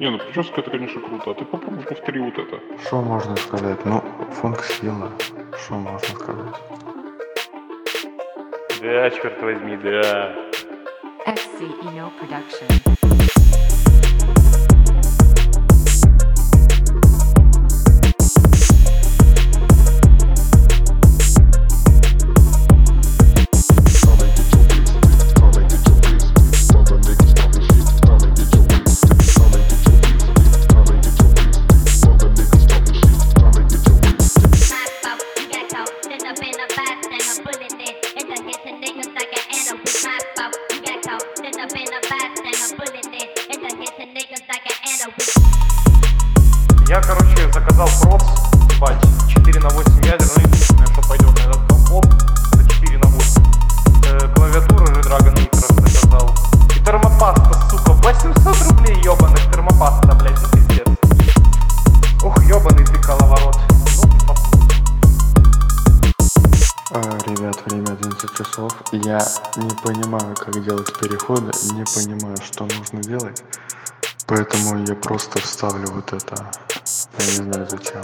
Не, ну прическа это, конечно, круто. А ты попробуй повтори вот это. Что можно сказать? Ну, функ сила. Что можно сказать? Да, черт возьми, да. XC Eno Production. Я, короче, заказал проц, ебать, 4 на 8 ядер, ну единственное, что пойдет на этот комп, за 4 на 8. Клавиатуру же Dragon Micro заказал. И термопаста, сука, 800 рублей ебаных термопаста, блядь, ну пиздец. Ух, ебаный ты коловорот. Ребят, время 11 часов. Я не понимаю, как делать переходы, не понимаю, что нужно делать. Поэтому я просто вставлю вот это. Я не знаю зачем.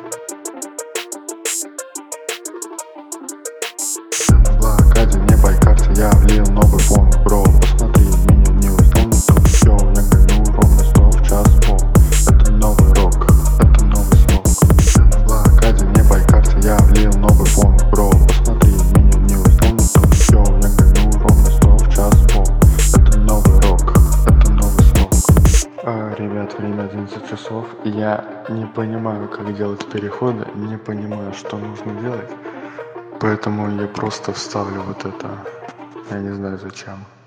На блокаде, не байкарте, я влил новый фон. Бро, посмотри, меня не уснул, не то все. Я гоню ровно 100 в час пол. Это новый рок, это новый слог. На блокаде, не байкарте, я влил новый фон. Бро, посмотри, меня не уснул, не то все. Я гоню ровно 100 в час пол. Это новый рок, это новый слог. Ребят, время 11 часов. Я не понимаю, как делать переходы, не понимаю, что нужно делать. Поэтому я просто вставлю вот это. Я не знаю зачем.